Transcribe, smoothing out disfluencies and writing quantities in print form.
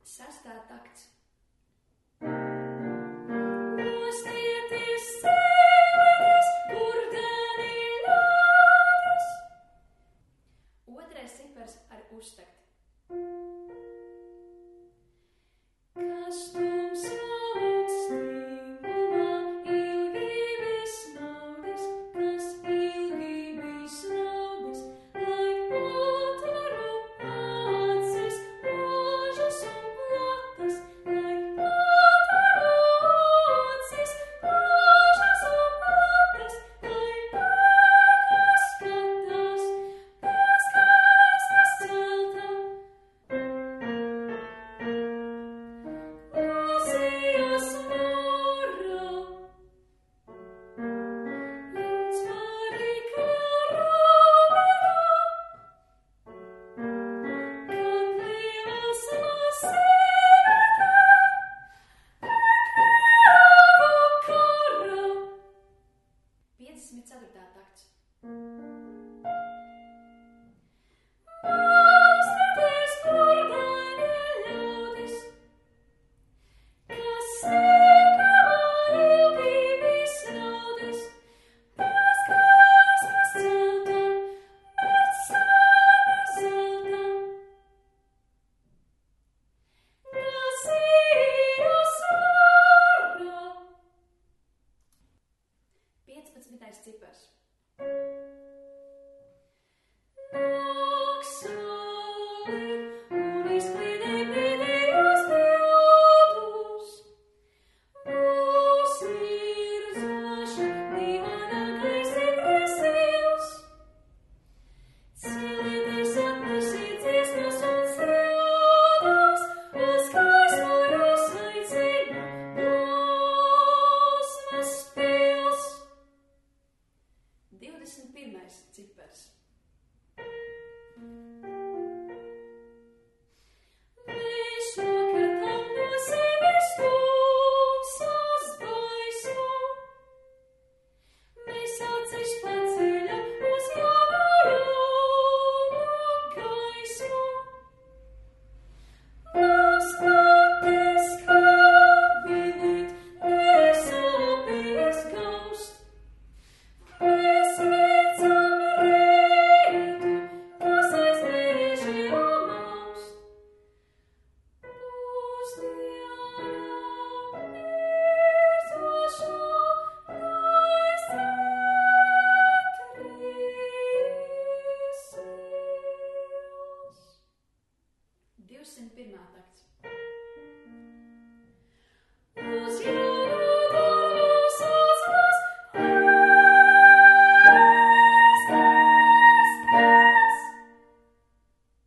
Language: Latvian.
Sestā takts. Nostieties sēnes, burdeni ļaudis. Otrais cipars ar uztakt. Kas tumsā un stingumā ilgi bijis naudis, kas ilgi bijis naudis, lai atveru acis, mūžas un platas, lai atveru acis, mūžas un platas, lai paskatās, paskatās celta. Mūzijas mūrā, jums varīga robeža, kad liels sēvērtā, kara. 54. takts. Nostieties burdeni ļaudis, kas sēkavā ilgi bijis naudis, paskās celta, bet sāpē zelta. Mūzijas mūrā. 15. cipars. Nāk saule un izklīdē pēdējos pildus. Būs virzoši dīvainākais depresijos. Celieties, atnesiet dziesmas un strādās, uz gaismojos aicina plūsmas pils. 21. cipars. Mēs nokratām no sevis tumsas gaismu. Mēs acis paceļam uz gabalumu gaismu. Paskaties, kā vilīt, nesāpēs gaust. Mēs redzam reitu, kas aiz mežiem maust. Pusdienā mirzošā gaisa trīsils. 201. takts.